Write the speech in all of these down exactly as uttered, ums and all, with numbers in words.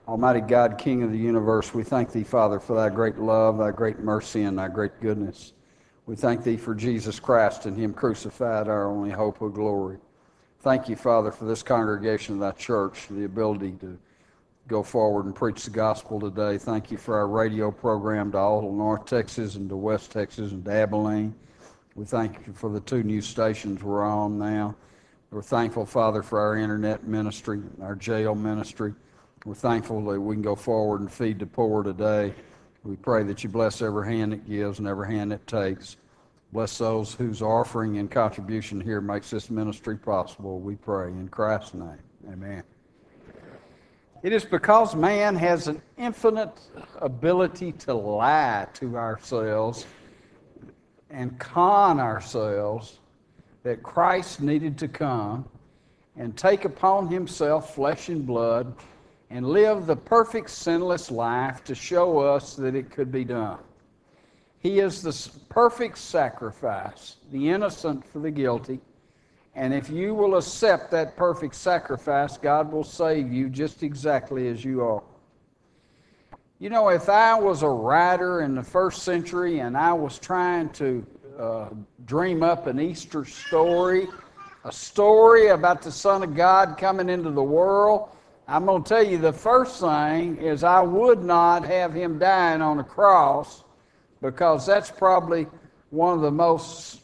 Almighty God, King of the universe, we thank Thee, Father, for Thy great love, Thy great mercy, and Thy great goodness. We thank Thee for Jesus Christ and Him crucified, our only hope of glory. Thank You, Father, for this congregation of Thy church, the ability to go forward and preach the gospel today. Thank You for our radio program to all of North Texas and to West Texas and to Abilene. We thank You for the two new stations we're on now. We're thankful, Father, for our internet ministry, our jail ministry. We're thankful that we can go forward and feed the poor today. We pray that You bless every hand that gives and every hand that takes. Bless those whose offering and contribution here makes this ministry possible. We pray in Christ's name. Amen. It is because man has an infinite ability to lie to ourselves and con ourselves that Christ needed to come and take upon Himself flesh and blood and live the perfect sinless life to show us that it could be done. He is the perfect sacrifice, the innocent for the guilty, and if you will accept that perfect sacrifice, God will save you just exactly as you are. You know, if I was a writer in the first century and I was trying to uh, dream up an Easter story, a story about the Son of God coming into the world, I'm going to tell you the first thing is I would not have Him dying on a cross, because that's probably one of the most,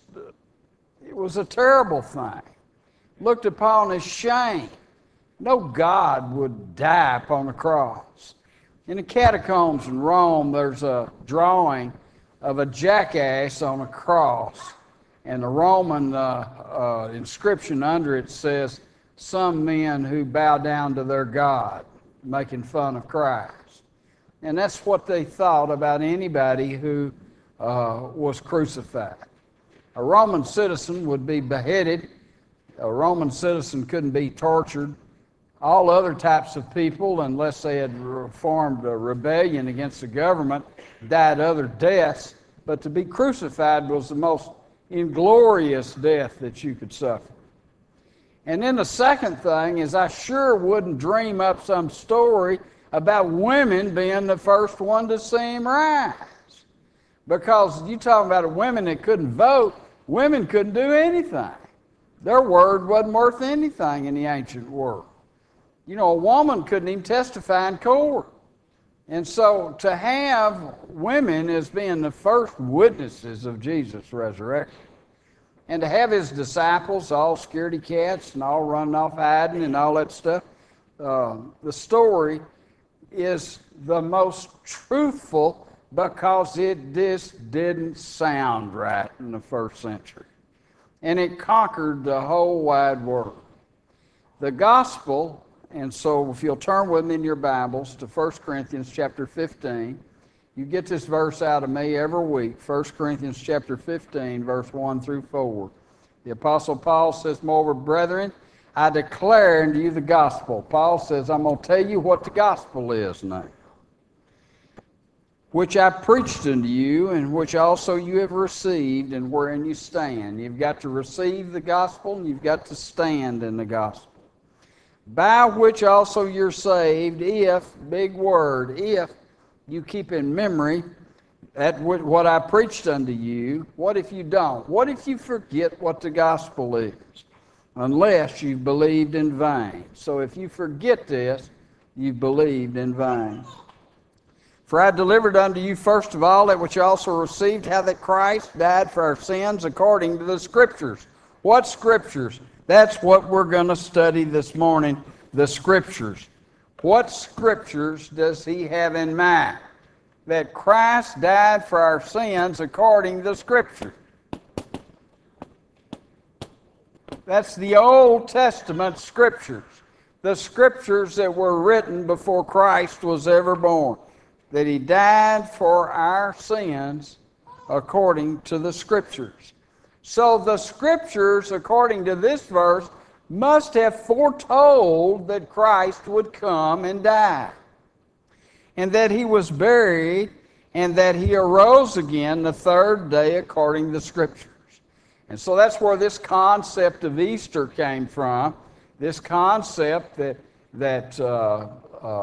it was a terrible thing, looked upon as shame. No God would die upon a cross. In the catacombs in Rome, there's a drawing of a jackass on a cross, and the Roman uh, uh, inscription under it says, "Some men who bow down to their God," making fun of Christ. And that's what they thought about anybody who uh, was crucified. A Roman citizen would be beheaded. A Roman citizen couldn't be tortured. All other types of people, unless they had formed a rebellion against the government, died other deaths. But to be crucified was the most inglorious death that you could suffer. And then the second thing is I sure wouldn't dream up some story about women being the first one to see Him rise. Because you talking about a women that couldn't vote, women couldn't do anything. Their word wasn't worth anything in the ancient world. You know, a woman couldn't even testify in court. And so to have women as being the first witnesses of Jesus' resurrection, and to have His disciples, all scaredy cats and all running off hiding and all that stuff, uh, the story is the most truthful because it just didn't sound right in the first century. And it conquered the whole wide world. The gospel, and so if you'll turn with me in your Bibles to First Corinthians chapter fifteen, you get this verse out of me every week, First Corinthians chapter fifteen, verse one through four. The Apostle Paul says, "Moreover, brethren, I declare unto you the gospel." Paul says, I'm going to tell you what the gospel is now. "Which I preached unto you, and which also you have received, and wherein you stand." You've got to receive the gospel, and you've got to stand in the gospel. "By which also you're saved, if," big word, "if you keep in memory at what I preached unto you." What if you don't? What if you forget what the gospel is? Unless you've believed in vain. So if you forget this, you've believed in vain. "For I delivered unto you first of all that which I also received, how that Christ died for our sins according to the Scriptures." What Scriptures? That's what we're going to study this morning, the Scriptures. What Scriptures does he have in mind? That Christ died for our sins according to the Scripture. That's the Old Testament Scriptures. The Scriptures that were written before Christ was ever born. That He died for our sins according to the Scriptures. So the Scriptures, according to this verse, must have foretold that Christ would come and die, and that He was buried, and that He arose again the third day according to the Scriptures. And so that's where this concept of Easter came from, this concept that, that uh, uh,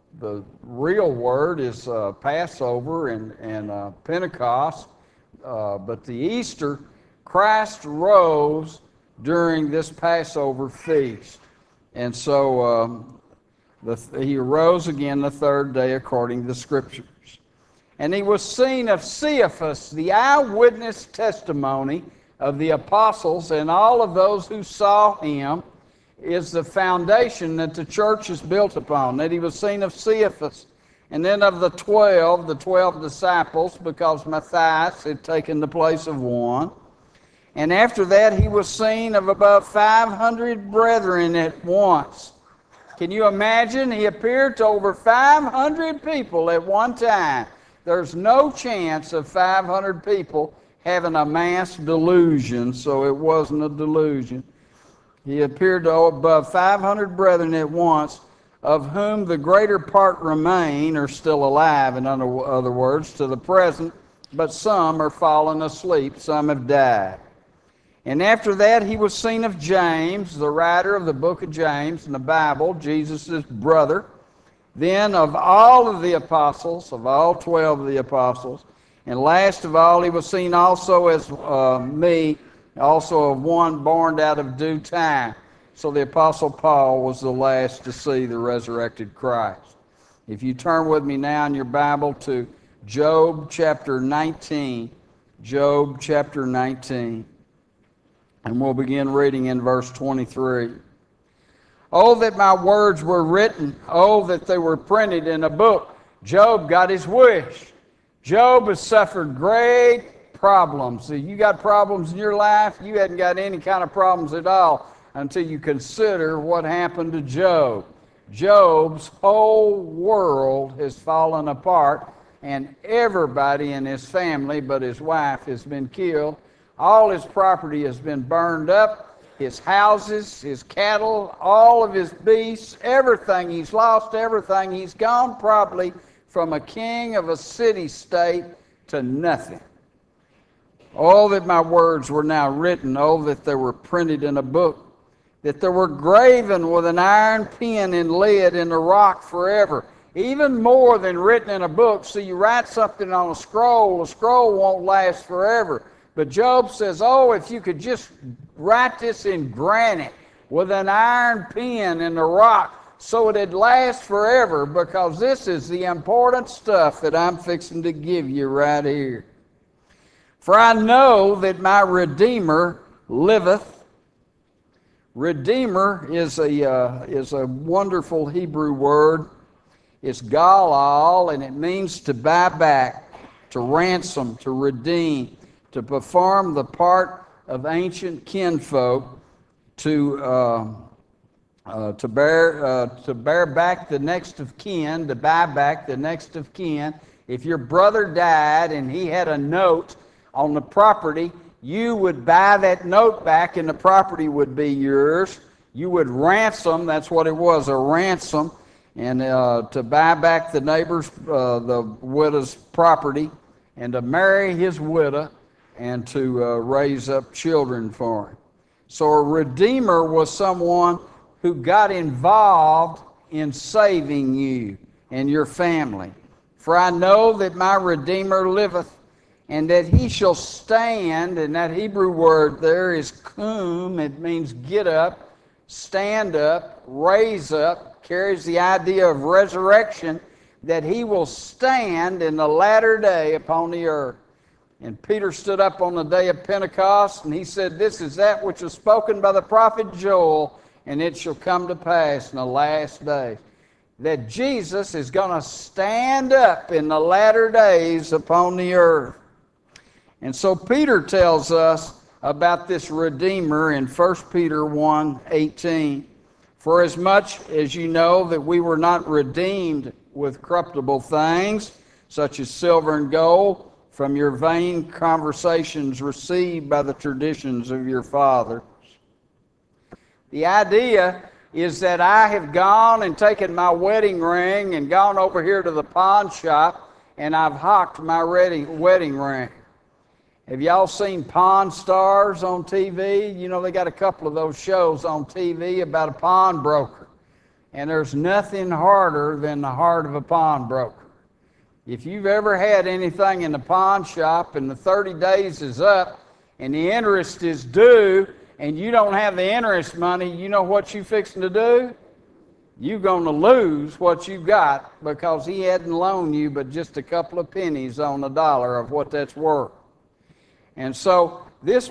the real word is uh, Passover and, and uh, Pentecost, uh, but the Easter, Christ rose during this Passover feast. And so um, the, he arose again the third day according to the Scriptures. And he was seen of Cephas, the eyewitness testimony of the apostles and all of those who saw him is the foundation that the church is built upon, that he was seen of Cephas, and then of the twelve, the twelve disciples, because Matthias had taken the place of one. And after that, he was seen of about five hundred brethren at once. Can you imagine? He appeared to over five hundred people at one time. There's no chance of five hundred people having a mass delusion, so it wasn't a delusion. He appeared to above five hundred brethren at once, of whom the greater part remain, or still alive, in other words, to the present, but some are fallen asleep, some have died. And after that he was seen of James, the writer of the book of James in the Bible, Jesus' brother. Then of all of the apostles, of all twelve of the apostles, and last of all he was seen also as uh, me, also of one born out of due time. So the Apostle Paul was the last to see the resurrected Christ. If you turn with me now in your Bible to Job chapter nineteen, Job chapter nineteen, and we'll begin reading in verse twenty-three. Oh, that my words were written. Oh, that they were printed in a book. Job got his wish. Job has suffered great problems. If you got problems in your life, you hadn't got any kind of problems at all until you consider what happened to Job. Job's whole world has fallen apart, and everybody in his family but his wife has been killed. All his property has been burned up, his houses, his cattle, all of his beasts, everything. He's lost everything. He's gone probably from a king of a city-state to nothing. Oh, that my words were now written. Oh, that they were printed in a book, that they were graven with an iron pen and lead in the rock forever. Even more than written in a book. So you write something on a scroll, a scroll won't last forever. But Job says, oh, if you could just write this in granite with an iron pen in the rock so it'd last forever, because this is the important stuff that I'm fixing to give you right here. For I know that my Redeemer liveth. Redeemer is a, uh, is a wonderful Hebrew word. It's galal, and it means to buy back, to ransom, to redeem, to perform the part of ancient kinfolk, to uh, uh, to bear uh, to bear back the next of kin, to buy back the next of kin. If your brother died and he had a note on the property, you would buy that note back and the property would be yours. You would ransom, that's what it was, a ransom, and uh, to buy back the neighbor's, uh, the widow's property, and to marry his widow, and to uh, raise up children for him. So a redeemer was someone who got involved in saving you and your family. For I know that my Redeemer liveth, and that he shall stand, and that Hebrew word there is kum. It means get up, stand up, raise up, carries the idea of resurrection, that he will stand in the latter day upon the earth. And Peter stood up on the day of Pentecost, and he said, this is that which was spoken by the prophet Joel, and it shall come to pass in the last days, that Jesus is going to stand up in the latter days upon the earth. And so Peter tells us about this Redeemer in First Peter one eighteen. For as much as you know that we were not redeemed with corruptible things, such as silver and gold, from your vain conversations received by the traditions of your fathers. The idea is that I have gone and taken my wedding ring and gone over here to the pawn shop and I've hocked my wedding, wedding ring. Have y'all seen Pawn Stars on T V? You know, they got a couple of those shows on T V about a pawnbroker. And there's nothing harder than the heart of a pawnbroker. If you've ever had anything in the pawn shop and the thirty days is up and the interest is due and you don't have the interest money, you know what you fixing to do? You're going to lose what you got because he hadn't loaned you but just a couple of pennies on the dollar of what that's worth. And so this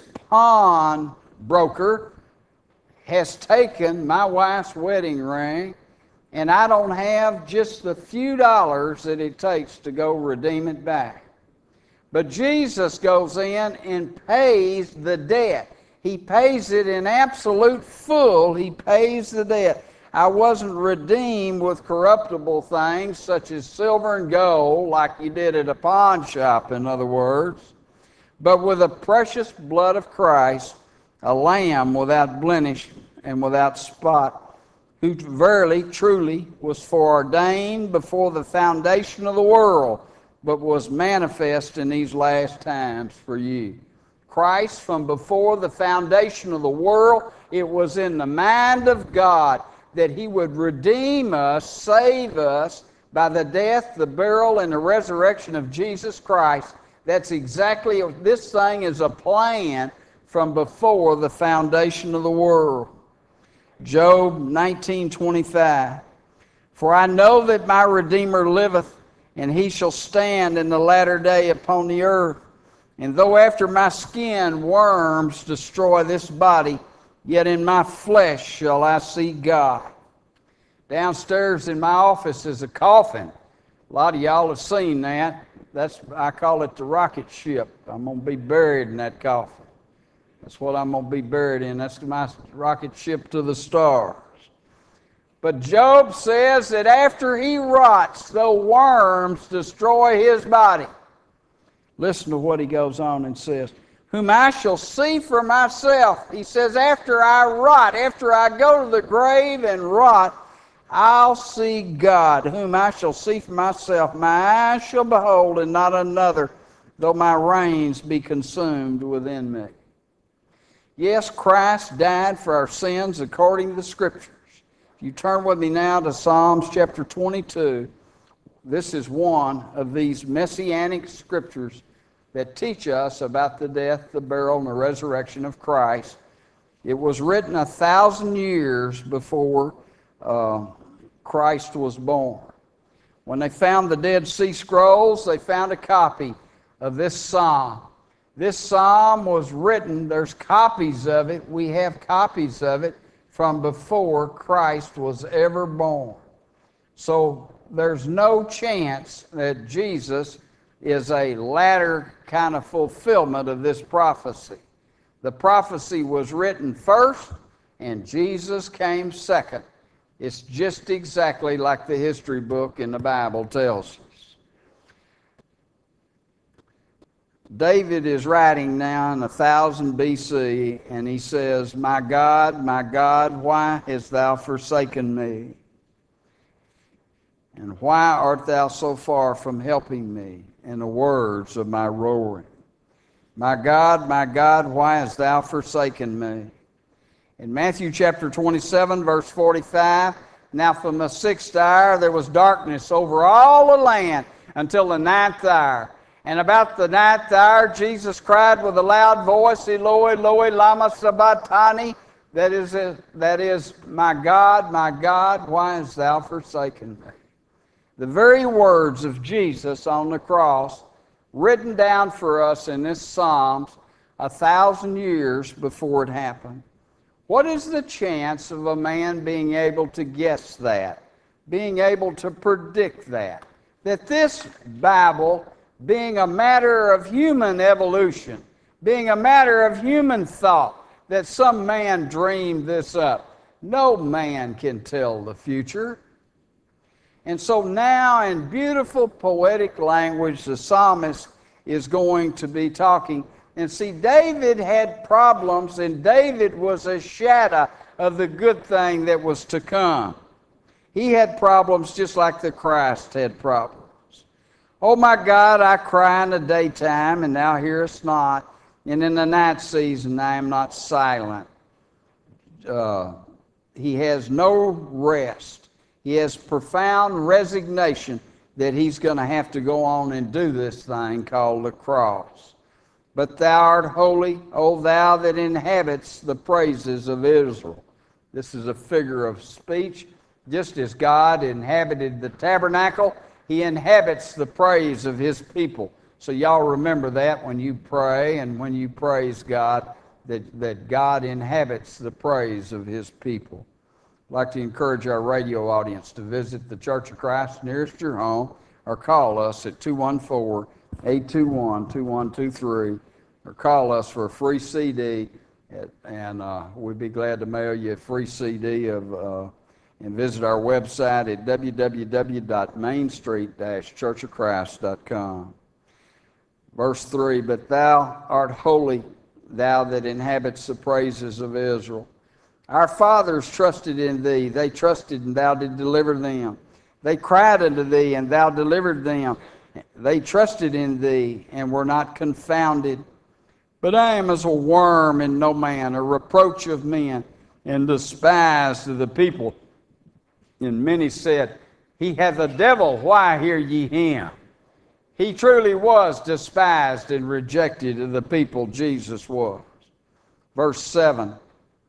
pawnbroker has taken my wife's wedding ring, and I don't have just the few dollars that it takes to go redeem it back. But Jesus goes in and pays the debt. He pays it in absolute full. He pays the debt. I wasn't redeemed with corruptible things such as silver and gold like you did at a pawn shop, in other words, but with the precious blood of Christ, a lamb without blemish and without spot, who verily, truly was foreordained before the foundation of the world, but was manifest in these last times for you. Christ, from before the foundation of the world, it was in the mind of God that he would redeem us, save us, by the death, the burial, and the resurrection of Jesus Christ. That's exactly, this thing is a plan from before the foundation of the world. Job nineteen twenty-five. For I know that my Redeemer liveth, and he shall stand in the latter day upon the earth. And though after my skin worms destroy this body, yet in my flesh shall I see God. Downstairs in my office is a coffin. A lot of y'all have seen that. That's, I call it the rocket ship. I'm going to be buried in that coffin. That's what I'm going to be buried in. That's my rocket ship to the stars. But Job says that after he rots, the worms destroy his body. Listen to what he goes on and says. Whom I shall see for myself. He says, after I rot, after I go to the grave and rot, I'll see God, whom I shall see for myself. My eyes shall behold, and not another, though my reins be consumed within me. Yes, Christ died for our sins according to the Scriptures. If you turn with me now to Psalms chapter twenty-two, this is one of these messianic scriptures that teach us about the death, the burial, and the resurrection of Christ. It was written a thousand years before uh, Christ was born. When they found the Dead Sea Scrolls, they found a copy of this psalm. This psalm was written, there's copies of it, we have copies of it from before Christ was ever born. So there's no chance that Jesus is a latter kind of fulfillment of this prophecy. The prophecy was written first, and Jesus came second. It's just exactly like the history book in the Bible tells us. David is writing now in one thousand B C, and he says, My God, my God, why hast thou forsaken me? And why art thou so far from helping me in the words of my roaring? My God, my God, why hast thou forsaken me? In Matthew chapter twenty-seven, verse forty-five, now from the sixth hour there was darkness over all the land until the ninth hour. And about the ninth hour, Jesus cried with a loud voice, Eloi, Eloi, lama sabachthani. That is, that is, my God, my God, why hast thou forsaken me? The very words of Jesus on the cross, written down for us in this Psalms a thousand years before it happened. What is the chance of a man being able to guess that, being able to predict that? That this Bible, being a matter of human evolution, being a matter of human thought, that some man dreamed this up. No man can tell the future. And so now in beautiful poetic language, the psalmist is going to be talking. And see, David had problems, and David was a shadow of the good thing that was to come. He had problems just like the Christ had problems. Oh my God, I cry in the daytime, and thou hearest not, and in the night season I am not silent. Uh, he has no rest. He has profound resignation that he's going to have to go on and do this thing called the cross. But thou art holy, O thou that inhabits the praises of Israel. This is a figure of speech. Just as God inhabited the tabernacle, he inhabits the praise of his people. So y'all remember that when you pray and when you praise God, that, that God inhabits the praise of his people. I'd like to encourage our radio audience to visit the Church of Christ nearest your home or call us at two one four, eight two one, two one two three or call us for a free C D, and uh, we'd be glad to mail you a free C D of, uh, and visit our website at w w w dot main street dash church of christ dot com. Verse three, but thou art holy, thou that inhabits the praises of Israel. Our fathers trusted in thee. They trusted, and thou did deliver them. They cried unto thee, and thou delivered them. They trusted in thee, and were not confounded. But I am as a worm in no man, a reproach of men, and despised of the people. And many said, he hath a devil, why hear ye him? He truly was despised and rejected of the people, Jesus was. Verse seven,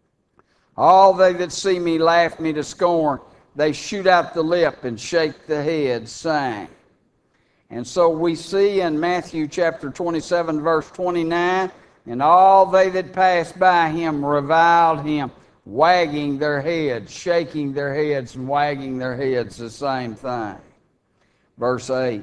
all they that see me laugh me to scorn. They shoot out the lip and shake the head, saying. And so we see in Matthew chapter twenty-seven, verse twenty-nine, and all they that passed by him reviled him, wagging their heads, shaking their heads and wagging their heads, the same thing. Verse eight,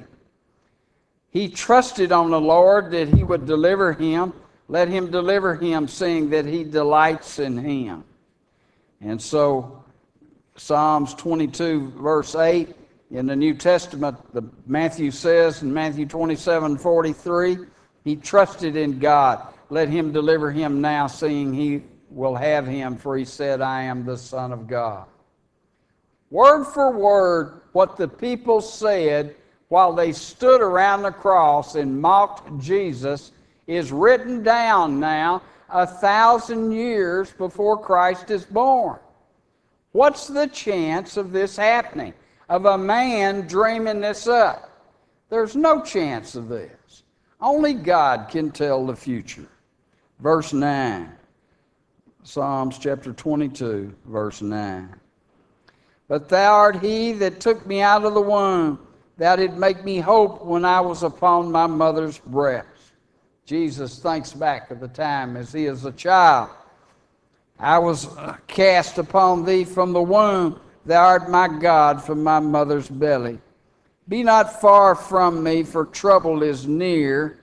he trusted on the Lord that he would deliver him. Let him deliver him, seeing that he delights in him. And so Psalms twenty-two, verse eight, in the New Testament, the, Matthew says in Matthew twenty-seven, forty-three, he trusted in God. Let him deliver him now, seeing he will have him, for he said, I am the Son of God. Word for word, what the people said while they stood around the cross and mocked Jesus is written down now a thousand years before Christ is born. What's the chance of this happening, of a man dreaming this up? There's no chance of this. Only God can tell the future. Verse nine, Psalms chapter twenty-two, verse nine. But thou art he that took me out of the womb. Thou didst make me hope when I was upon my mother's breast. Jesus thinks back of the time as he is a child. I was cast upon thee from the womb. Thou art my God from my mother's belly. Be not far from me, for trouble is near.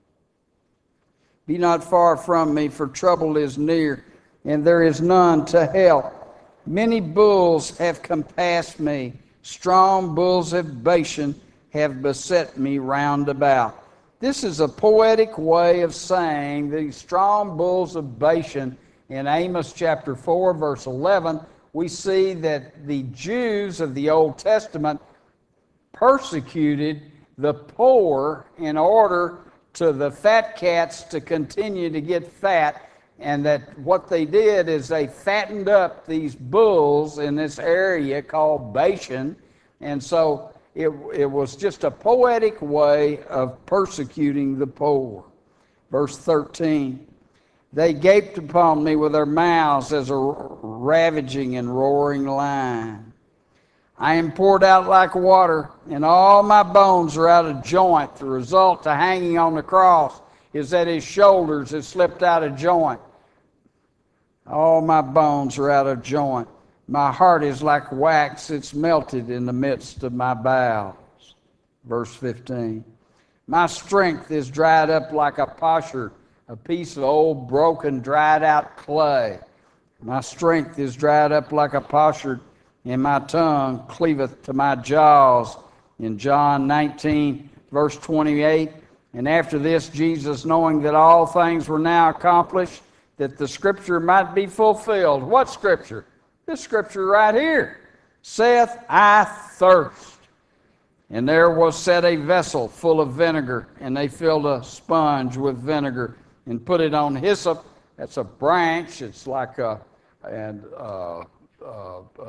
Be not far from me, for trouble is near, and there is none to help. Many bulls have compassed me. Strong bulls of Bashan have beset me round about. This is a poetic way of saying these strong bulls of Bashan. In Amos chapter four, verse eleven, we see that the Jews of the Old Testament persecuted the poor in order to the fat cats to continue to get fat, and that what they did is they fattened up these bulls in this area called Bashan, and so it, it was just a poetic way of persecuting the poor. Verse thirteen, they gaped upon me with their mouths as a ravaging and roaring lion. I am poured out like water, and all my bones are out of joint. The result of hanging on the cross is that his shoulders have slipped out of joint. All my bones are out of joint. My heart is like wax, it's melted in the midst of my bowels. Verse fifteen, my strength is dried up like a potsherd, a piece of old, broken, dried out clay. My strength is dried up like a potsherd, and my tongue cleaveth to my jaws. In John nineteen, verse twenty-eight, and after this, Jesus, knowing that all things were now accomplished, that the scripture might be fulfilled. What scripture? This scripture right here. Saith, I thirst. And there was set a vessel full of vinegar, and they filled a sponge with vinegar and put it on hyssop. That's a branch. It's like a, and, uh, uh, a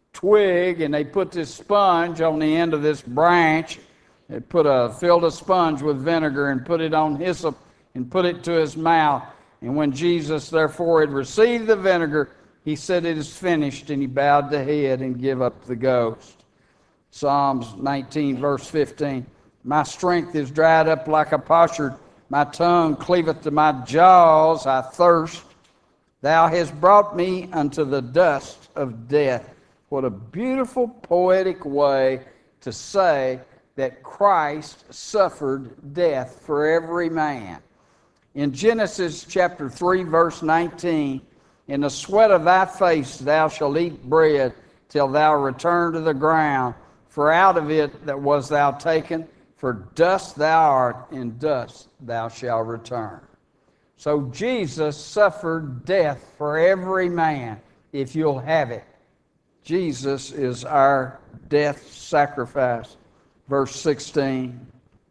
twig, and they put this sponge on the end of this branch. They put a filled a sponge with vinegar and put it on hyssop and put it to his mouth. And when Jesus therefore had received the vinegar, he said, "It is finished," and he bowed the head and gave up the ghost. Psalms nineteen, verse fifteen. My strength is dried up like a potsherd. My tongue cleaveth to my jaws. I thirst. Thou hast brought me unto the dust of death. What a beautiful poetic way to say that Christ suffered death for every man. In Genesis chapter three, verse nineteen, in the sweat of thy face thou shalt eat bread till thou return to the ground, for out of it that was thou taken, for dust thou art, and dust thou shalt return. So Jesus suffered death for every man, if you'll have it. Jesus is our death sacrifice. Verse sixteen.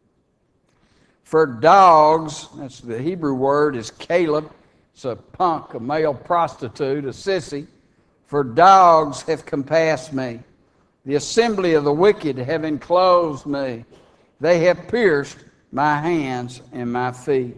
For dogs, that's the Hebrew word, is Caleb. It's a punk, a male prostitute, a sissy. For dogs have compassed me. The assembly of the wicked have enclosed me. They have pierced my hands and my feet.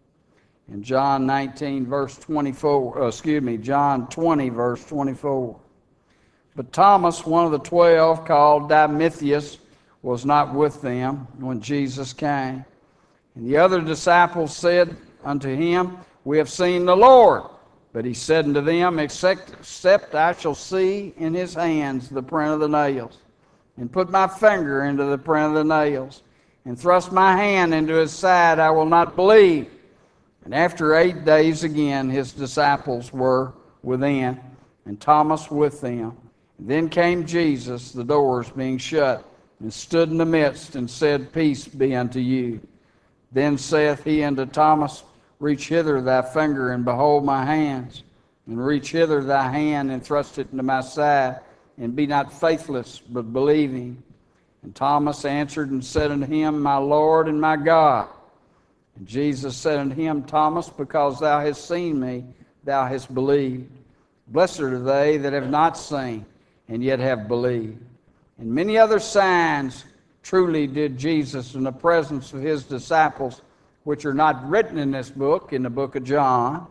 In John nineteen, verse twenty-four, uh, excuse me, John twenty, verse twenty-four. But Thomas, one of the twelve, called Didymus, was not with them when Jesus came. And the other disciples said unto him, We have seen the Lord. But he said unto them, Except, except I shall see in his hands the print of the nails, and put my finger into the print of the nails, and thrust my hand into his side, I will not believe. And after eight days again his disciples were within, and Thomas with them. And then came Jesus, the doors being shut, and stood in the midst, and said, Peace be unto you. Then saith he unto Thomas, Reach hither thy finger, and behold my hands, and reach hither thy hand, and thrust it into my side, and be not faithless, but believing. And Thomas answered and said unto him, My Lord and my God. And Jesus said unto him, Thomas, because thou hast seen me, thou hast believed. Blessed are they that have not seen, and yet have believed. And many other signs truly did Jesus in the presence of his disciples, which are not written in this book, in the book of John.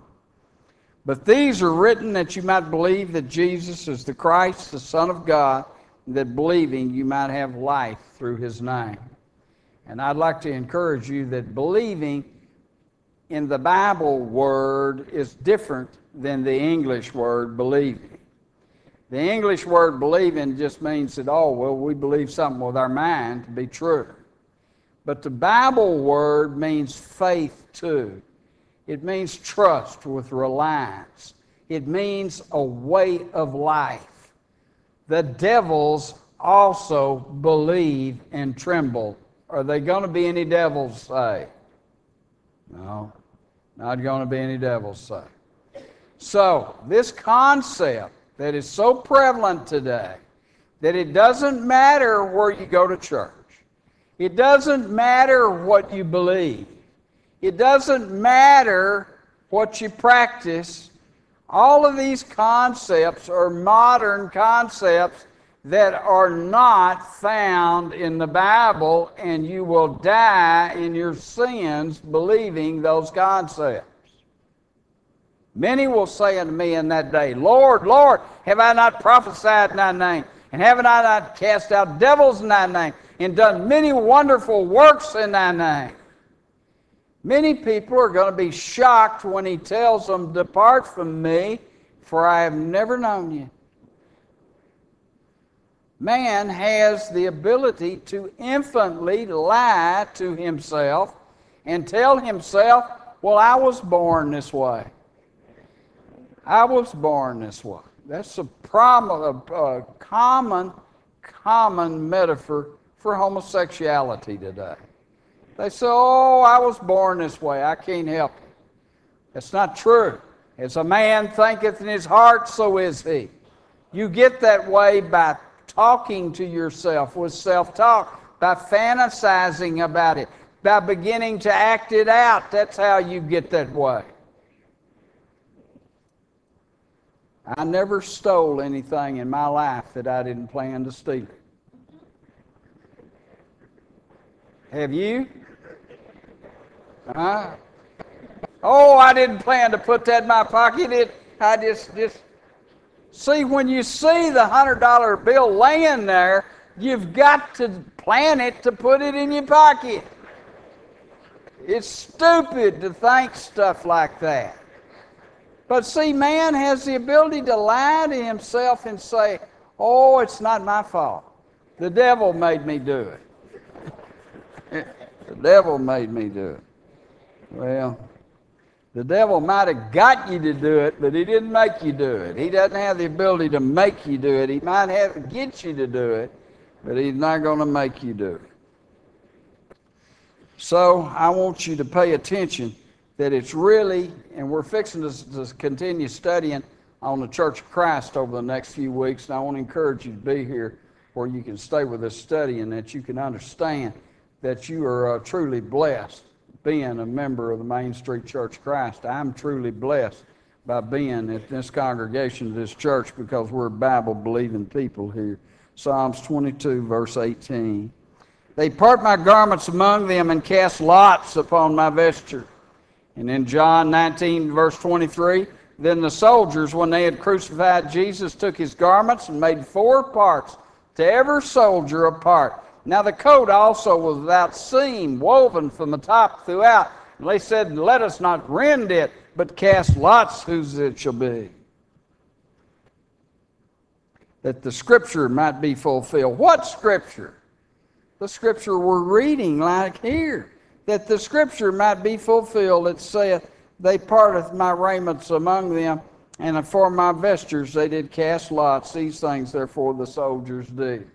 But these are written that you might believe that Jesus is the Christ, the Son of God, and that believing you might have life through his name. And I'd like to encourage you that believing in the Bible word is different than the English word believing. The English word believing just means that, oh, well, we believe something with our mind to be true. But the Bible word means faith too. It means trust with reliance. It means a way of life. The devils also believe and tremble. Are there going to be any devils saved? No, not going to be any devils saved. So, this concept that is so prevalent today that it doesn't matter where you go to church. It doesn't matter what you believe. It doesn't matter what you practice. All of these concepts are modern concepts that are not found in the Bible, and you will die in your sins believing those concepts. Many will say unto me in that day, Lord, Lord, have I not prophesied in thy name? And haven't I not cast out devils in thy name? And done many wonderful works in thy name? Many people are going to be shocked when he tells them, Depart from me, for I have never known you. Man has the ability to infinitely lie to himself and tell himself, well, I was born this way. I was born this way. That's a, prom- a, a common, common metaphor for homosexuality today. They say, oh, I was born this way. I can't help it. That's not true. As a man thinketh in his heart, so is he. You get that way by talking to yourself with self-talk, by fantasizing about it, by beginning to act it out. That's how you get that way. I never stole anything in my life that I didn't plan to steal. Have you? Huh? Oh, I didn't plan to put that in my pocket. It, I just, just see, when you see the hundred dollar bill laying there, you've got to plan it to put it in your pocket. It's stupid to think stuff like that. But see, man has the ability to lie to himself and say, oh, it's not my fault. The devil made me do it. The devil made me do it. Well, the devil might have got you to do it, but he didn't make you do it. He doesn't have the ability to make you do it. He might have to get you to do it, but he's not going to make you do it. So I want you to pay attention that it's really, and we're fixing to, to continue studying on the Church of Christ over the next few weeks, and I want to encourage you to be here where you can stay with us studying, that you can understand that you are uh, truly blessed being a member of the Main Street Church of Christ. I'm truly blessed by being at this congregation, this church, because we're Bible-believing people here. Psalms twenty-two, verse eighteen. They part my garments among them and cast lots upon my vesture. And in John nineteen, verse twenty-three, then the soldiers, when they had crucified Jesus, took his garments and made four parts, to every soldier a part. Now the coat also was without seam, woven from the top throughout. And they said, let us not rend it, but cast lots whose it shall be, that the scripture might be fulfilled. What scripture? The scripture we're reading like here, that the scripture might be fulfilled. It saith, they parteth my raiments among them, and for my vestures they did cast lots. These things therefore the soldiers did.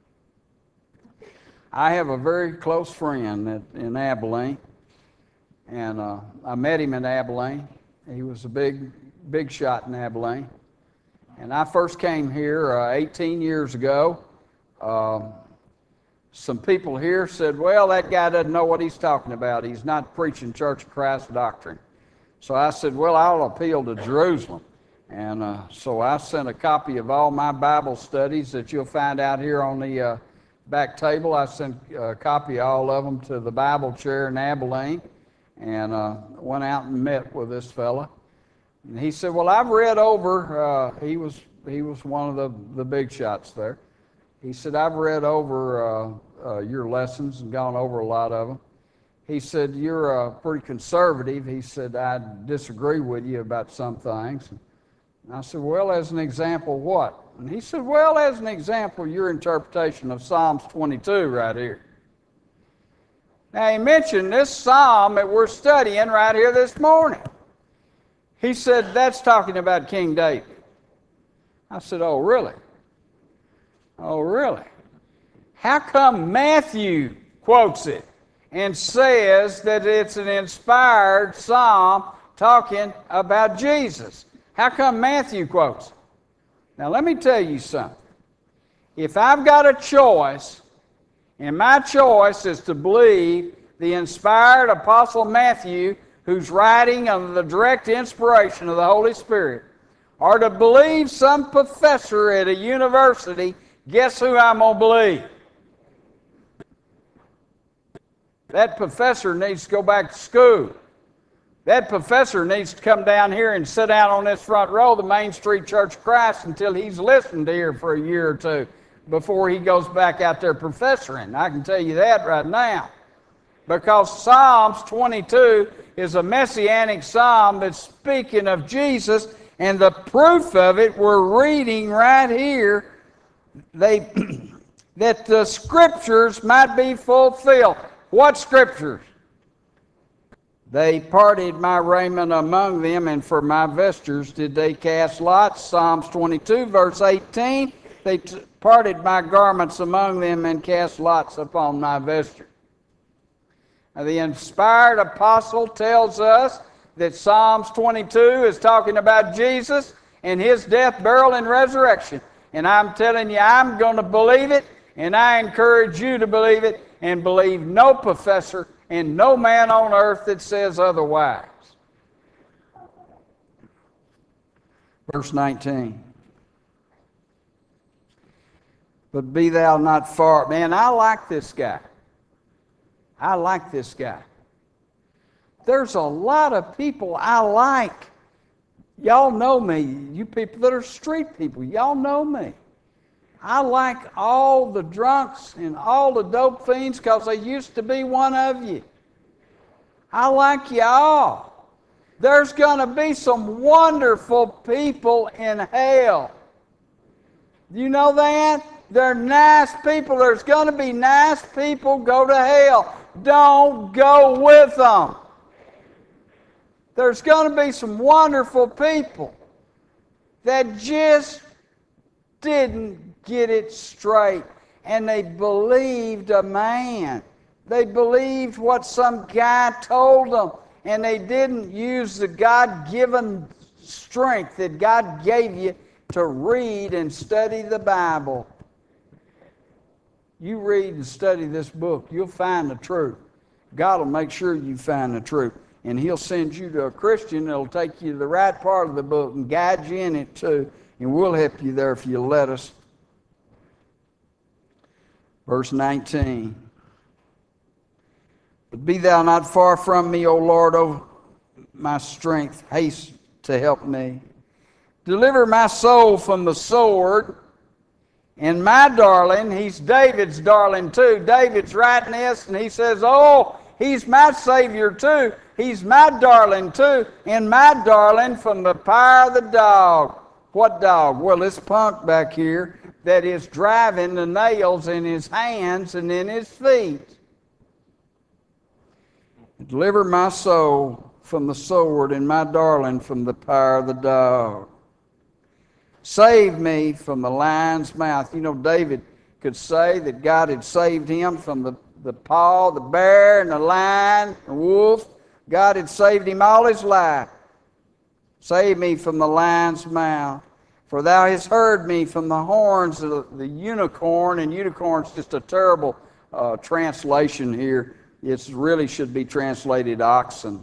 I have a very close friend at, in Abilene, and uh, I met him in Abilene. He was a big, big shot in Abilene. And I first came here uh, eighteen years ago. Um, some people here said, well, that guy doesn't know what he's talking about. He's not preaching Church of Christ doctrine. So I said, well, I'll appeal to Jerusalem. And uh, so I sent a copy of all my Bible studies that you'll find out here on the uh, back table. I sent a copy of all of them to the Bible chair in Abilene, and uh, went out and met with this fella. And he said, well, I've read over, uh, he was he was one of the, the big shots there. He said, I've read over uh, uh, your lessons and gone over a lot of them. He said, you're uh, pretty conservative. He said, I disagree with you about some things. And I said, well, as an example, what? And he said, well, as an example, your interpretation of Psalms twenty-two right here. Now, he mentioned this psalm that we're studying right here this morning. He said, that's talking about King David. I said, oh, really? Oh, really? How come Matthew quotes it and says that it's an inspired psalm talking about Jesus? How come Matthew quotes it? Now, let me tell you something. If I've got a choice, and my choice is to believe the inspired Apostle Matthew, who's writing under the direct inspiration of the Holy Spirit, or to believe some professor at a university, guess who I'm going to believe? That professor needs to go back to school. That professor needs to come down here and sit down on this front row of the Main Street Church of Christ until he's listened to here for a year or two before he goes back out there professoring. I can tell you that right now. Because Psalms twenty-two is a messianic psalm that's speaking of Jesus, and the proof of it we're reading right here, they that the scriptures might be fulfilled. What scriptures? They parted my raiment among them, and for my vestures did they cast lots. Psalms twenty-two, verse eighteen. They t- parted my garments among them and cast lots upon my vesture. Now, the inspired apostle tells us that Psalms twenty-two is talking about Jesus and his death, burial, and resurrection. And I'm telling you, I'm going to believe it, and I encourage you to believe it, and believe no professor and no man on earth that says otherwise. Verse nineteen. But be thou not far. Man, I like this guy. I like this guy. There's a lot of people I like. Y'all know me. You people that are street people, y'all know me. I like all the drunks and all the dope fiends because I used to be one of you. I like y'all. There's going to be some wonderful people in hell. You know that? They're nice people. There's going to be nice people go to hell. Don't go with them. There's going to be some wonderful people that just didn't get it straight, and they believed a man. They believed what some guy told them, and they didn't use the God-given strength that God gave you to read and study the Bible. You read and study this book, you'll find the truth. God will make sure you find the truth. And He'll send you to a Christian that'll take you to the right part of the book and guide you in it too. And we'll help you there if you'll let us. Verse nineteen. But be thou not far from me, O Lord, O my strength. Haste to help me. Deliver my soul from the sword. And my darling, he's David's darling too. David's writing this and he says, oh, he's my Savior too. He's my darling too. And my darling from the power of the dog. What dog? Well, this punk back here that is driving the nails in his hands and in his feet. Deliver my soul from the sword and my darling from the power of the dog. Save me from the lion's mouth. You know, David could say that God had saved him from the, the paw, the bear, and the lion, the wolf. God had saved him all his life. Save me from the lion's mouth. For thou hast heard me from the horns of the, the unicorn, and unicorn's just a terrible uh, translation here. It really should be translated oxen.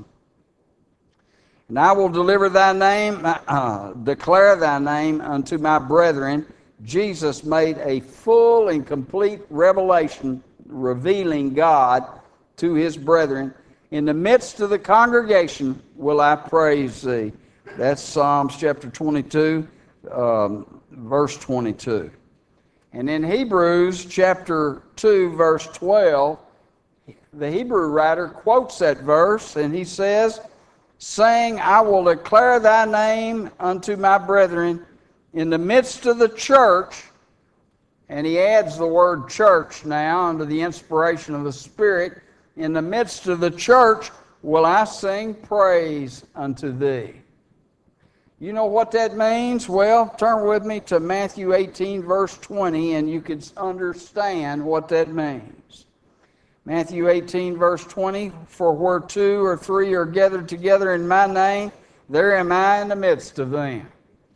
And I will deliver thy name, uh, declare thy name unto my brethren. Jesus made a full and complete revelation, revealing God to his brethren. In the midst of the congregation will I praise thee. That's Psalms chapter twenty-two, um, verse twenty-two. And in Hebrews chapter two, verse twelve, the Hebrew writer quotes that verse, and he says, saying, I will declare thy name unto my brethren in the midst of the church. And he adds the word church now under the inspiration of the Spirit. In the midst of the church will I sing praise unto thee. You know what that means? Well, turn with me to Matthew eighteen, verse twenty, and you can understand what that means. Matthew eighteen, verse twenty, for where two or three are gathered together in my name, there am I in the midst of them.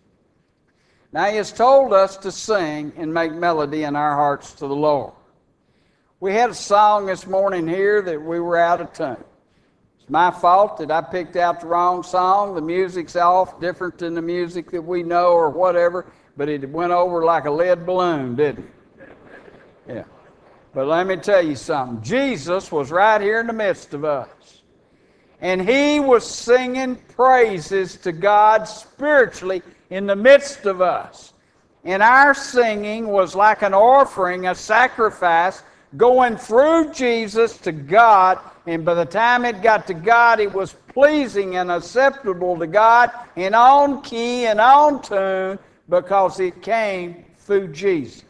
Now he has told us to sing and make melody in our hearts to the Lord. We had a song this morning here that we were out of tune. It's my fault that I picked out the wrong song. The music's off, different than the music that we know or whatever, but it went over like a lead balloon, didn't it? Yeah. But let me tell you something. Jesus was right here in the midst of us. And he was singing praises to God spiritually in the midst of us. And our singing was like an offering, a sacrifice, going through Jesus to God. And by the time it got to God, it was pleasing and acceptable to God and on key and on tune because it came through Jesus.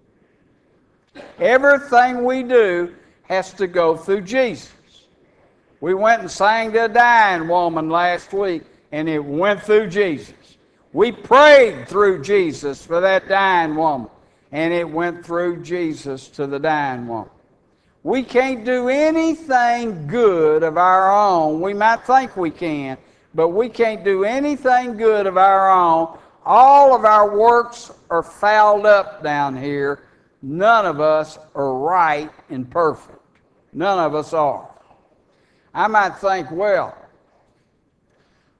Everything we do has to go through Jesus. We went and sang to a dying woman last week, and it went through Jesus. We prayed through Jesus for that dying woman, and it went through Jesus to the dying woman. We can't do anything good of our own. We might think we can, but we can't do anything good of our own. All of our works are fouled up down here. None of us are right and perfect. None of us are. I might think, well,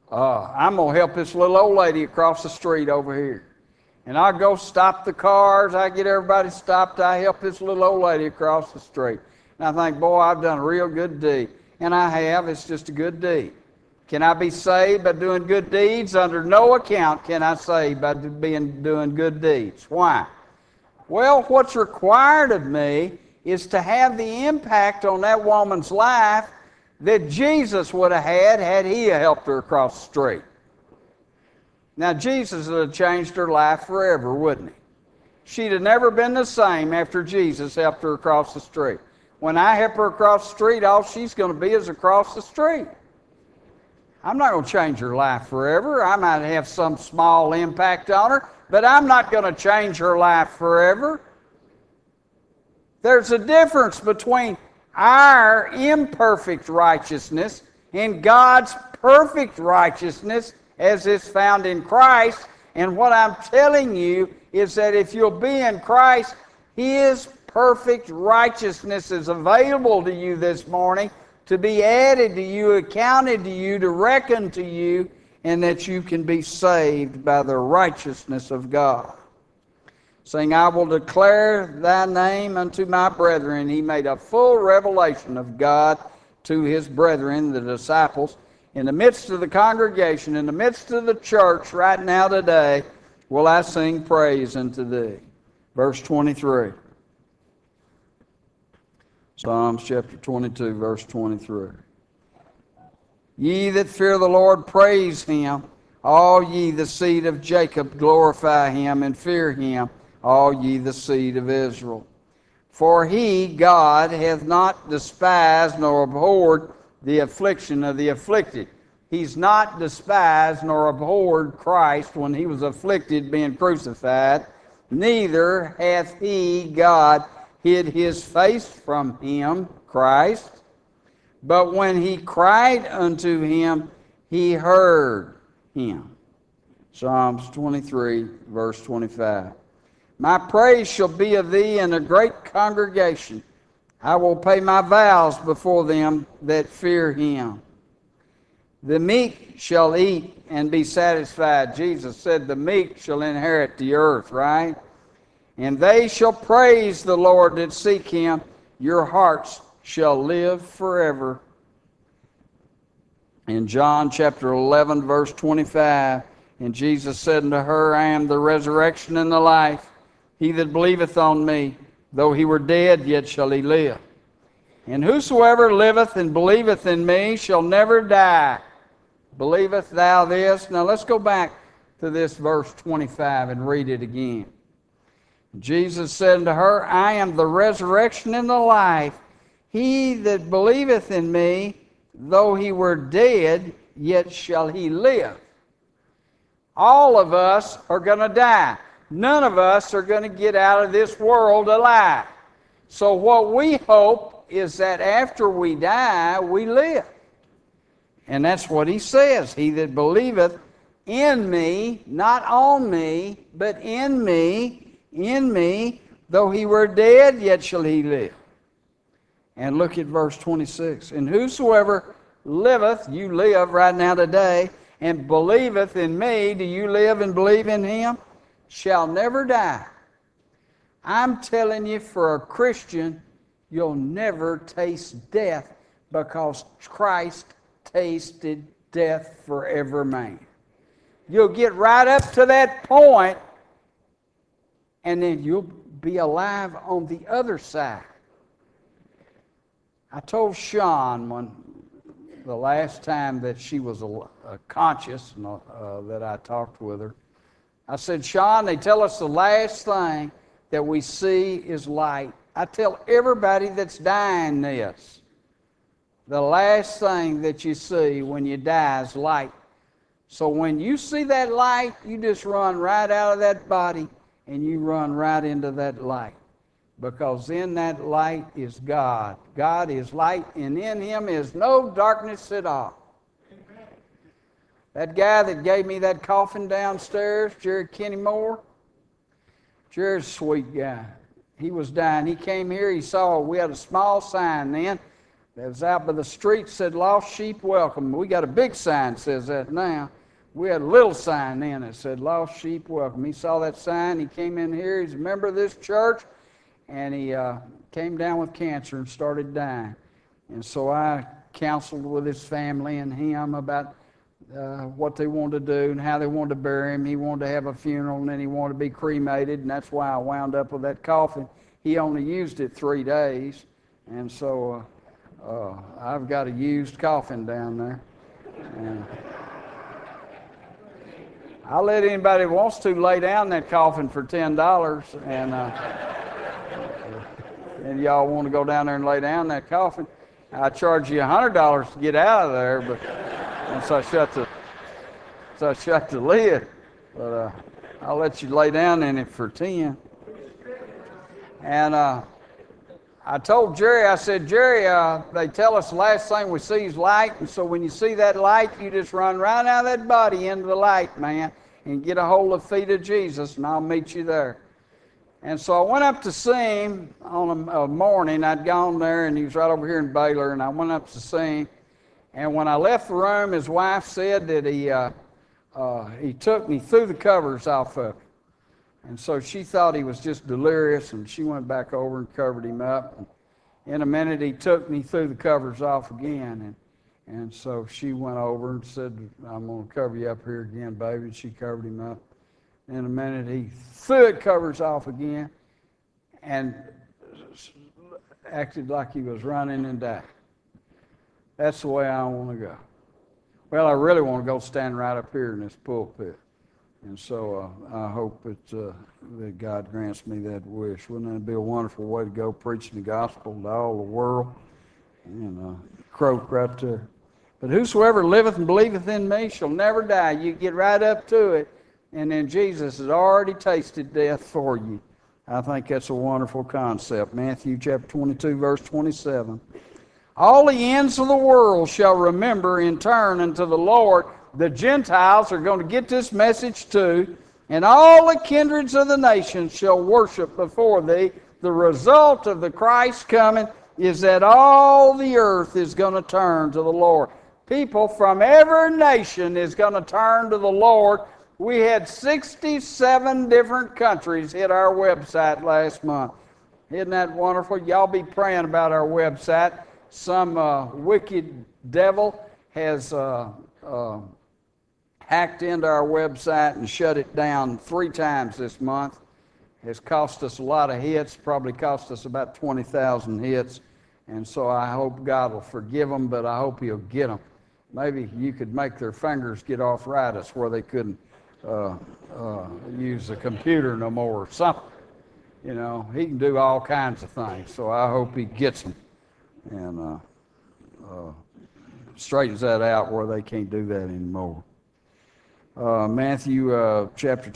Uh, I'm going to help this little old lady across the street over here. And I go stop the cars. I get everybody stopped. I help this little old lady across the street. And I think, boy, I've done a real good deed. And I have. It's just a good deed. Can I be saved by doing good deeds? Under no account can I save by being doing good deeds. Why? Well, what's required of me is to have the impact on that woman's life that Jesus would have had had he helped her across the street. Now, Jesus would have changed her life forever, wouldn't he? She'd have never been the same after Jesus helped her across the street. When I help her across the street, all she's going to be is across the street. I'm not going to change her life forever. I might have some small impact on her, but I'm not going to change her life forever. There's a difference between our imperfect righteousness and God's perfect righteousness as is found in Christ. And what I'm telling you is that if you'll be in Christ, His perfect righteousness is available to you this morning to be added to you, accounted to you, to reckon to you, and that you can be saved by the righteousness of God. Saying, I will declare thy name unto my brethren. He made a full revelation of God to his brethren, the disciples, in the midst of the congregation, in the midst of the church right now today, will I sing praise unto thee. Verse twenty-three. Psalms chapter twenty-two, verse twenty-three. Ye that fear the Lord, praise him. All ye the seed of Jacob, glorify him and fear him. All ye the seed of Israel. For he, God, hath not despised nor abhorred the affliction of the afflicted. He's not despised nor abhorred Christ when he was afflicted, being crucified. Neither hath he, God, hid his face from him, Christ. But when he cried unto him, he heard him. Psalms twenty-three, verse twenty-five. My praise shall be of thee in a great congregation. I will pay my vows before them that fear him. The meek shall eat and be satisfied. Jesus said the meek shall inherit the earth, right? And they shall praise the Lord that seek him. Your hearts shall live forever. In John chapter eleven, verse twenty-five, and Jesus said unto her, I am the resurrection and the life. He that believeth on me, though he were dead, yet shall he live. And whosoever liveth and believeth in me shall never die. Believeth thou this? Now let's go back to this verse twenty-five and read it again. Jesus said unto her, I am the resurrection and the life. He that believeth in me, though he were dead, yet shall he live. All of us are going to die. None of us are going to get out of this world alive. So what we hope is that after we die, we live. And that's what he says. He that believeth in me, not on me, but in me, in me, though he were dead, yet shall he live. And look at verse twenty-six. And whosoever liveth, you live right now today, and believeth in me, do you live and believe in him? Shall never die. I'm telling you, for a Christian, you'll never taste death because Christ tasted death for every man. You'll get right up to that point, and then you'll be alive on the other side. I told Sean when the last time that she was uh, conscious, uh, that I talked with her, I said, Sean, they tell us the last thing that we see is light. I tell everybody that's dying this. The last thing that you see when you die is light. So when you see that light, you just run right out of that body and you run right into that light. Because in that light is God. God is light, and in him is no darkness at all. That guy that gave me that coffin downstairs, Jared Kenny Moore, Jared's a sweet guy. He was dying. He came here, he saw, we had a small sign then that was out by the street said, "Lost sheep welcome." We got a big sign that says that now. We had a little sign then that said, "Lost sheep welcome." He saw that sign. He came in here. He's a member of this church. And he uh, came down with cancer and started dying. And so I counseled with his family and him about uh, what they wanted to do and how they wanted to bury him. He wanted to have a funeral, and then he wanted to be cremated, and that's why I wound up with that coffin. He only used it three days, and so uh, uh, I've got a used coffin down there. And I'll let anybody who wants to lay down that coffin for ten dollars, and uh, and y'all want to go down there and lay down that coffin, I charge you one hundred dollars to get out of there, but once I shut the, so I shut the lid. But uh, I'll let you lay down in it for ten. And uh, I told Jerry, I said, "Jerry, uh, they tell us the last thing we see is light, and so when you see that light, you just run right out of that body into the light, man, and get a hold of the feet of Jesus, and I'll meet you there." And so I went up to see him on a, a morning. I'd gone there, and he was right over here in Baylor, and I went up to see him. And when I left the room, his wife said that he uh, uh, he took me, threw the covers off of him. And so she thought he was just delirious, and she went back over and covered him up. And in a minute, he took me, threw the covers off again. And, and so she went over and said, "I'm going to cover you up here again, baby." And she covered him up. In a minute, he threw the covers off again and acted like he was running and dying. That's the way I want to go. Well, I really want to go stand right up here in this pulpit. And so uh, I hope that, uh, that God grants me that wish. Wouldn't that be a wonderful way to go, preaching the gospel to all the world? And uh, croak right there. "But whosoever liveth and believeth in me shall never die." You get right up to it, and then Jesus has already tasted death for you. I think that's a wonderful concept. Matthew chapter twenty-two, verse twenty-seven. "All the ends of the world shall remember and turn unto the Lord." The Gentiles are going to get this message too. "And all the kindreds of the nations shall worship before thee." The result of the Christ coming is that all the earth is going to turn to the Lord. People from every nation is going to turn to the Lord. We had sixty-seven different countries hit our website last month. Isn't that wonderful? Y'all be praying about our website. Some uh, wicked devil has uh, uh, hacked into our website and shut it down three times this month. It's cost us a lot of hits, probably cost us about twenty thousand hits. And so I hope God will forgive them, but I hope he'll get them. Maybe you could make their fingers get arthritis where they couldn't uh, uh, use the computer no more or something. You know, he can do all kinds of things. So I hope he gets them and uh, uh, straightens that out where they can't do that anymore. Uh, Matthew uh, chapter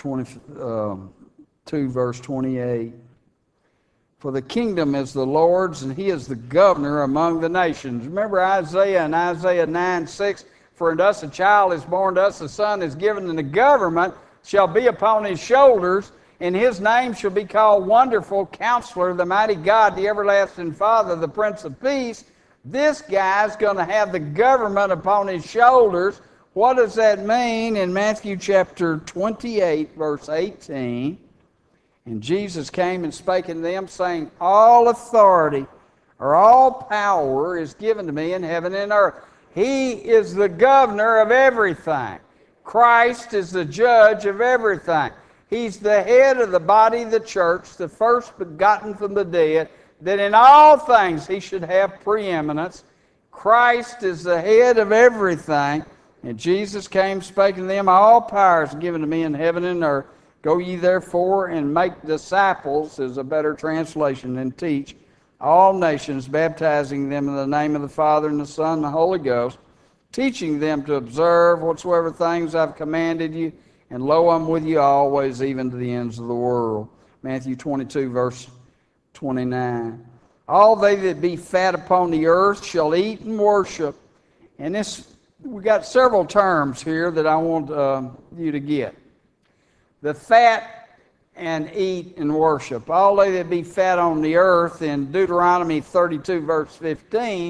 twenty-two, verse twenty-eight. "For the kingdom is the Lord's, and he is the governor among the nations." Remember Isaiah and Isaiah nine six, "For unto us a child is born, to us a son is given, and the government shall be upon his shoulders, and his name shall be called Wonderful Counselor, the Mighty God, the Everlasting Father, the Prince of Peace." This guy's going to have the government upon his shoulders. What does that mean? In Matthew chapter twenty-eight, verse eighteen, "And Jesus came and spake unto them, saying, All authority, or all power, is given to me in heaven and earth." He is the governor of everything. Christ is the judge of everything. He's the head of the body of the church, the first begotten from the dead, that in all things he should have preeminence. Christ is the head of everything. And Jesus came, spake unto them, All power is given to me in heaven and earth. Go ye therefore and make disciples, is a better translation than teach, all nations, baptizing them in the name of the Father and the Son and the Holy Ghost, teaching them to observe whatsoever things I've commanded you, and lo, I'm with you always, even to the ends of the world. Matthew twenty-two, verse twenty-nine. All they that be fat upon the earth shall eat and worship. And this, we got several terms here that I want uh, you to get. The fat and eat and worship. All they that be fat on the earth, in Deuteronomy thirty-two, verse fifteen,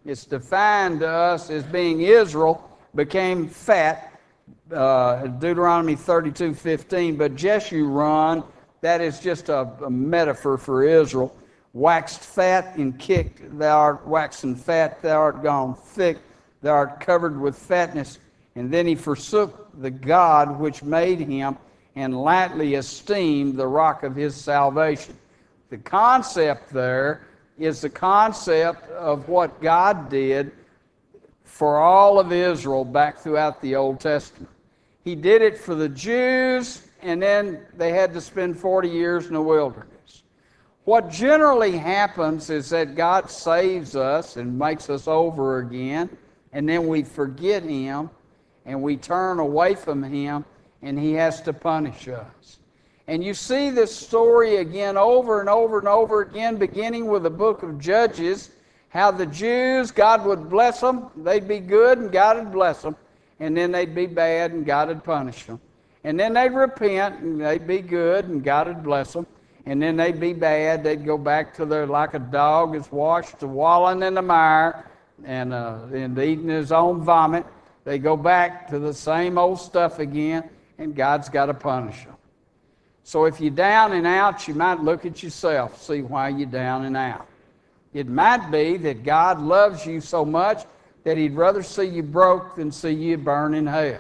It's defined to us as being Israel became fat, uh, Deuteronomy thirty-two fifteen, but Jeshurun, that is just a, a metaphor for Israel, waxed fat and kicked, thou art waxen fat, thou art gone thick, thou art covered with fatness. And then he forsook the God which made him, and lightly esteemed the rock of his salvation. The concept there is the concept of what God did for all of Israel back throughout the Old Testament. He did it for the Jews, and then they had to spend forty years in the wilderness. What generally happens is that God saves us and makes us over again, and then we forget him, and we turn away from him, and he has to punish us. And you see this story again over and over and over again, beginning with the book of Judges, how the Jews, God would bless them, they'd be good, and God would bless them, and then they'd be bad, and God would punish them. And then they'd repent, and they'd be good, and God would bless them, and then they'd be bad, they'd go back to their, like a dog is washed, to wallowing in the mire, and, uh, and eating his own vomit. They go back to the same old stuff again, and God's got to punish them. So if you're down and out, you might look at yourself, see why you're down and out. It might be that God loves you so much that he'd rather see you broke than see you burn in hell.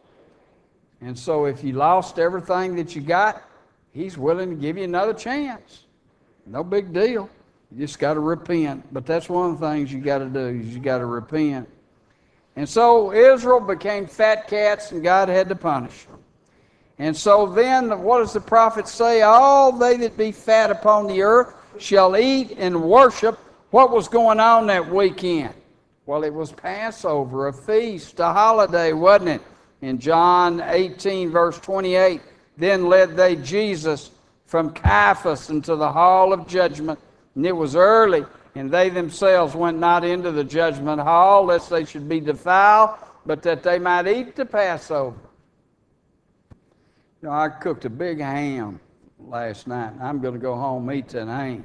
And so if you lost everything that you got, he's willing to give you another chance. No big deal. You just got to repent. But that's one of the things you got to do, is you got to repent. And so Israel became fat cats, and God had to punish them. And so then, what does the prophet say? All they that be fat upon the earth shall eat and worship. What was going on that weekend? Well, it was Passover, a feast, a holiday, wasn't it? In John eighteen, verse twenty-eight, then led they Jesus from Caiaphas into the hall of judgment, and it was early, and they themselves went not into the judgment hall, lest they should be defiled, but that they might eat the Passover. You know, I cooked a big ham last night, and I'm going to go home and eat that ham.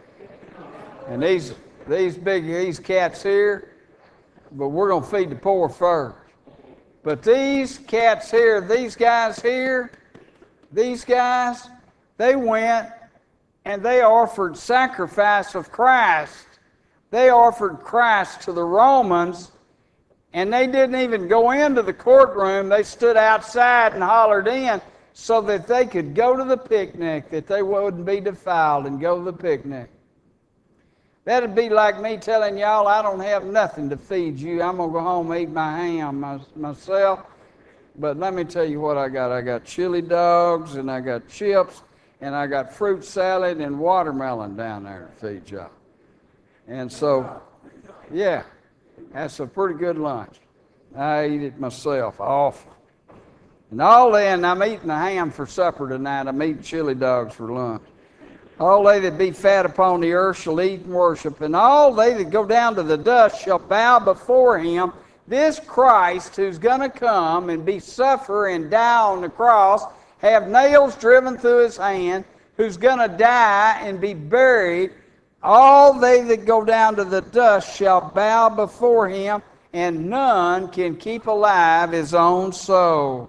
And these these big these cats here, but we're going to feed the poor first. But these cats here, these guys here, these guys, they went and they offered sacrifice of Christ. They offered Christ to the Romans, and they didn't even go into the courtroom. They stood outside and hollered in so that they could go to the picnic, that they wouldn't be defiled and go to the picnic. That'd be like me telling y'all I don't have nothing to feed you. I'm going to go home and eat my ham my, myself. But let me tell you what I got. I got chili dogs, and I got chips, and I got fruit salad and watermelon down there to feed y'all. And so, yeah, that's a pretty good lunch. I eat it myself, awful. And all day, and I'm eating a ham for supper tonight. I'm eating chili dogs for lunch. All they that be fat upon the earth shall eat and worship, and all they that go down to the dust shall bow before him. This Christ who's going to come and be suffer and die on the cross, have nails driven through his hand, who's going to die and be buried, all they that go down to the dust shall bow before him, and none can keep alive his own soul.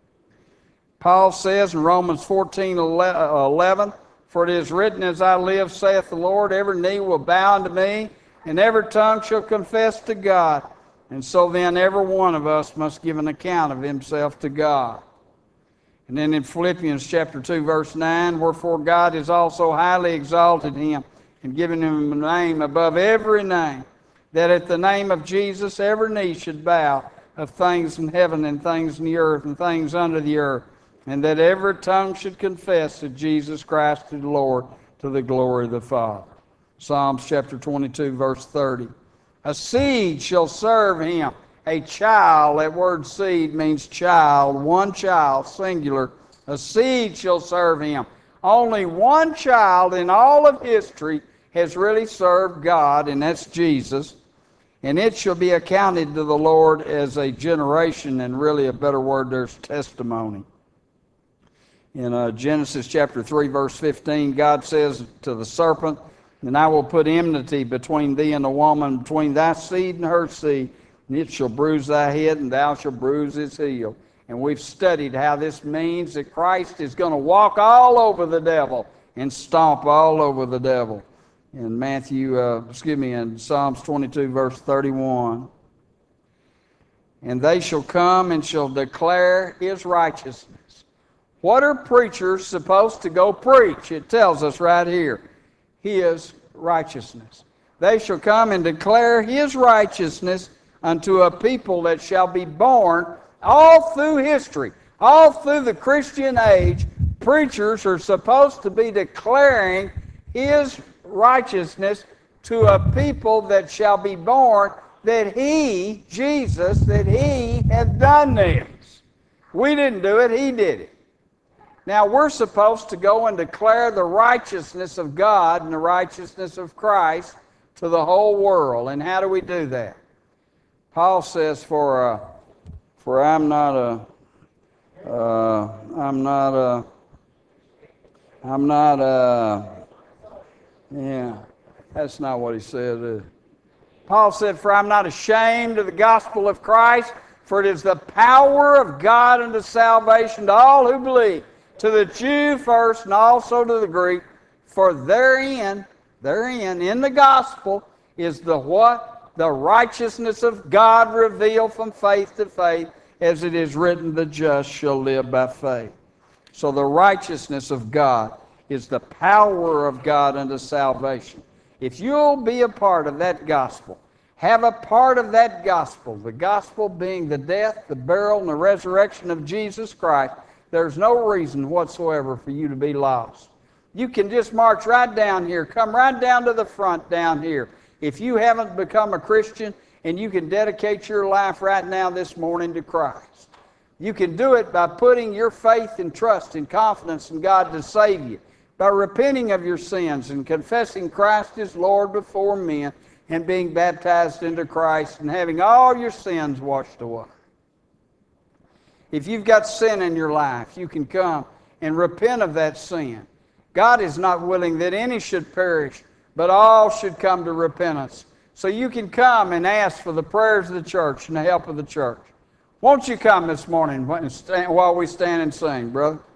Paul says in Romans fourteen eleven, for it is written, as I live, saith the Lord, every knee will bow unto me, and every tongue shall confess to God. And so then every one of us must give an account of himself to God. And then in Philippians chapter two, verse nine, wherefore God has also highly exalted him, and given him a name above every name, that at the name of Jesus every knee should bow, of things in heaven and things in the earth and things under the earth, and that every tongue should confess that Jesus Christ is Lord, to the glory of the Father. Psalms chapter twenty-two, verse thirty. A seed shall serve him. A child, that word seed means child, one child, singular. A seed shall serve him. Only one child in all of history has really served God, and that's Jesus. And it shall be accounted to the Lord as a generation, and really a better word, there's testimony. In uh, Genesis chapter three, verse fifteen, God says to the serpent, And I will put enmity between thee and the woman, between thy seed and her seed, and it shall bruise thy head, and thou shalt bruise its heel. And we've studied how this means that Christ is going to walk all over the devil and stomp all over the devil. In Matthew, uh, excuse me, in Psalms twenty-two, verse thirty-one. And they shall come and shall declare his righteousness. What are preachers supposed to go preach? It tells us right here. His righteousness. They shall come and declare his righteousness unto a people that shall be born. All through history, all through the Christian age, preachers are supposed to be declaring his righteousness to a people that shall be born, that he, Jesus, that he hath done this. We didn't do it, he did it. Now, we're supposed to go and declare the righteousness of God and the righteousness of Christ to the whole world. And how do we do that? Paul says, for, uh, for I'm not a, uh, I'm not a, I'm not a, yeah, that's not what he said. Paul said, for I'm not ashamed of the gospel of Christ, for it is the power of God unto salvation to all who believe, to the Jew first and also to the Greek, for therein, therein, in the gospel, is the what? The righteousness of God revealed from faith to faith, as it is written, the just shall live by faith. So the righteousness of God is the power of God unto salvation. If you'll be a part of that gospel, have a part of that gospel, the gospel being the death, the burial, and the resurrection of Jesus Christ, there's no reason whatsoever for you to be lost. You can just march right down here, come right down to the front down here. If you haven't become a Christian, and you can dedicate your life right now this morning to Christ. You can do it by putting your faith and trust and confidence in God to save you, by repenting of your sins and confessing Christ as Lord before men, and being baptized into Christ and having all your sins washed away. If you've got sin in your life, you can come and repent of that sin. God is not willing that any should perish, but all should come to repentance. So you can come and ask for the prayers of the church and the help of the church. Won't you come this morning while we stand and sing, brother?